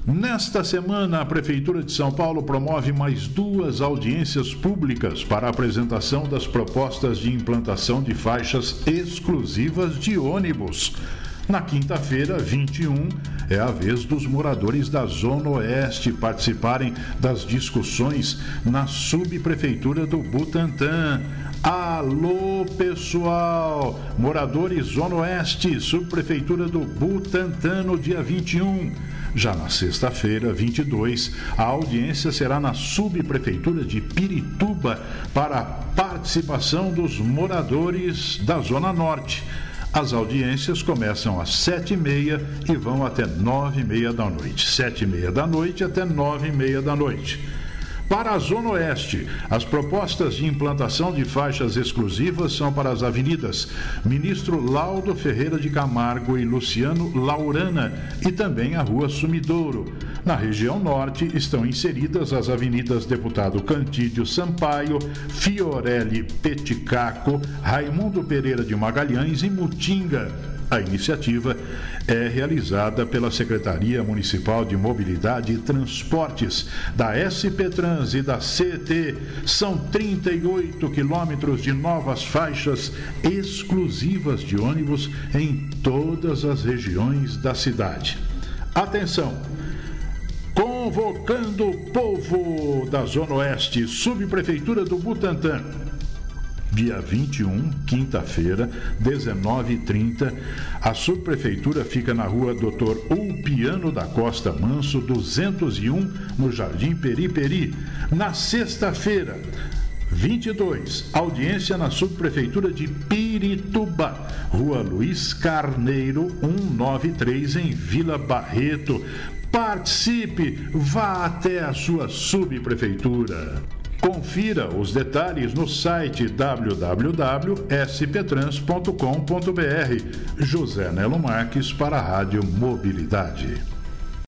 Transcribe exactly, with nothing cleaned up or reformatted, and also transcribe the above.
Nesta semana, a Prefeitura de São Paulo promove mais duas audiências públicas para a apresentação das propostas de implantação de faixas exclusivas de ônibus. Na quinta-feira, vinte e um, é a vez dos moradores da Zona Oeste participarem das discussões na subprefeitura do Butantã. Alô, pessoal! Moradores Zona Oeste, subprefeitura do Butantã, no dia vinte e um. Já na sexta-feira, vinte e dois, a audiência será na subprefeitura de Pirituba para a participação dos moradores da Zona Norte. As audiências começam às sete e meia e vão até nove e meia da noite. Sete e meia da noite até nove e meia da noite. Para a Zona Oeste, as propostas de implantação de faixas exclusivas são para as avenidas Ministro Laudo Ferreira de Camargo e Luciano Laurana e também a Rua Sumidouro. Na região norte estão inseridas as avenidas Deputado Cantídio Sampaio, Fiorelli Peticaco, Raimundo Pereira de Magalhães e Mutinga. A iniciativa é realizada pela Secretaria Municipal de Mobilidade e Transportes, da S P Trans e da C E T. São trinta e oito quilômetros de novas faixas exclusivas de ônibus em todas as regiões da cidade. Atenção! Convocando o povo da Zona Oeste, subprefeitura do Butantã. Dia vinte e um, quinta-feira, dezenove e trinta, a subprefeitura fica na rua doutor Ulpiano da Costa Manso, duzentos e um, no Jardim Periperi. Na sexta-feira, vinte e dois, audiência na subprefeitura de Pirituba, Rua Luiz Carneiro, cento e noventa e três, em Vila Barreto. Participe, vá até a sua subprefeitura. Confira os detalhes no site w w w ponto s p trans ponto com ponto b r. José Nelo Marques para a Rádio Mobilidade.